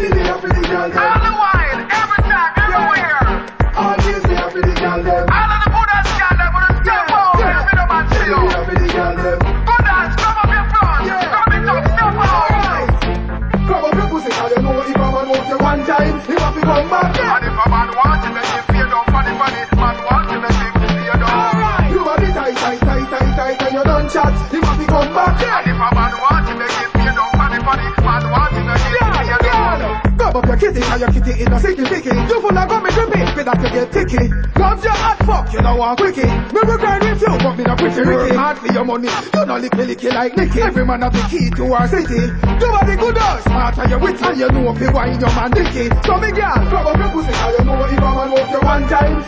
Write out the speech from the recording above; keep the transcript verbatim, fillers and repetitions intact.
Any day I feel the girl them. All the while, every time, everywhere. Always day I feel the girl them. All of the good ass girl them with a step out, yeah. Rhythm and Any chill. day I feel the girl them. Good ass, come up your front. Yeah. Come it up, step out. Alright. Grab up your pussy, cause you know if a man want you one time, he want to come back. And if a man wants to make him feel down, funny, funny, man wants to make him feel down. Alright. You body tight, tight, tight, tight, tight, and you done chat, he want to come back. And if a man wants to make him feel down, funny, funny, man wants to make him feel down. Grab up your kitty, cause your kitty in a sicky picky. You full of gummy drippy, for that you get ticky. Grab your hot fuck, you know I'm quickie. Me will grind with you, but me not pretty Ricky. Hard for your money, you know licky licky like Nicky. Every man have the key to our city. You are the good us, smart and you wit, and you know if you wine your man dicky. So me girl, grab up your pussy, cause you know if a man want you one time.